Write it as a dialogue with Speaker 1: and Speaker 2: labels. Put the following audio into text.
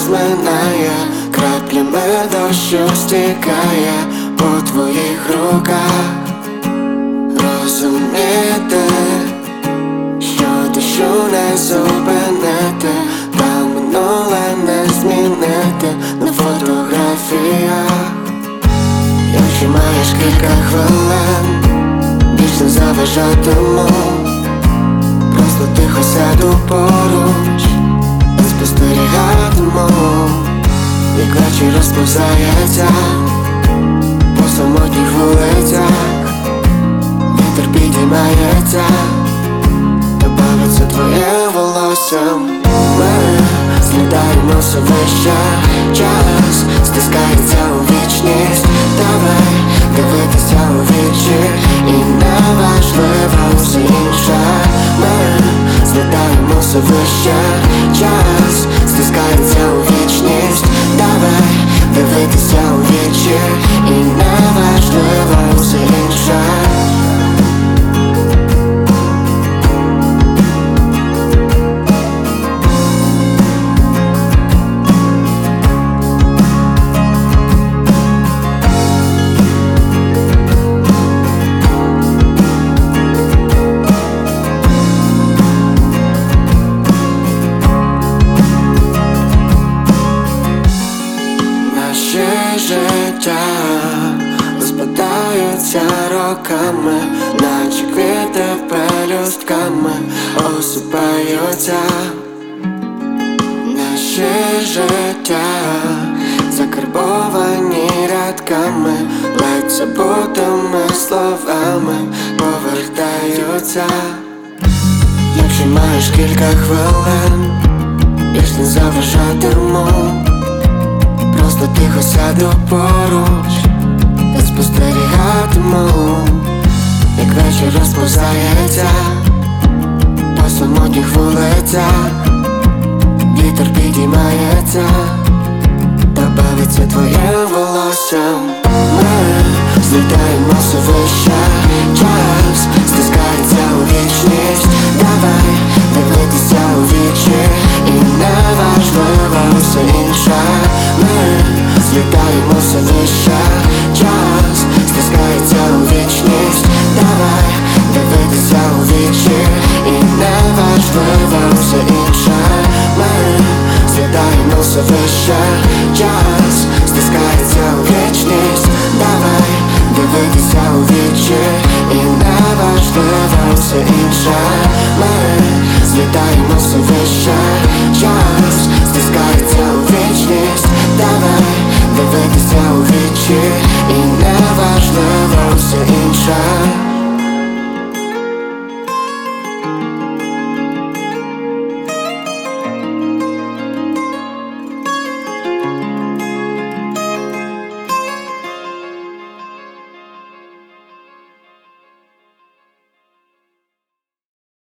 Speaker 1: час минає, краплями дощу стікає по твоїх руках. Розуміти, що дощу не зупинити, та минуле не змінити на фотографіях. Якщо маєш кілька хвилин, більш не заважатиму, просто тихо сяду поруч і спостерігатиму, як вечір розповзається по самотніх вулицях. Вітер підіймається, та бавиться твоє волоссям. Ми злітаємо все вище, час стискається у вічність. Давай дивитися у вічі, і не важливо все інше. Ми злітаємо все вище, час стискається у вічність. Давай дивитися у вічі, і не важливо все інше. Життя розпадаються роками, наче квіти пелюстками осипаються. Наші життя закарбовані рядками, ледь забутими словами повертаються. Якщо маєш кілька хвилин, більш не заважатиму, просто тихо сяду поруч і спостерігатиму, як вечір розповзається по самотніх вулицях. Вітер підіймається, та бавиться твоє волоссям. Ми злітаємо все вище, час стискається у вічність. Давай дивитися у вічі, і не важливо все інше. Ми злітаємо все вище, час стискається у вічність. Давай дивитися у вічі, і не важливо все інше. Ми злітаємо все вище, час стискається у вічність. Давай дивитися у вічі, і не важливо все інше. Ми злітаємо все вище.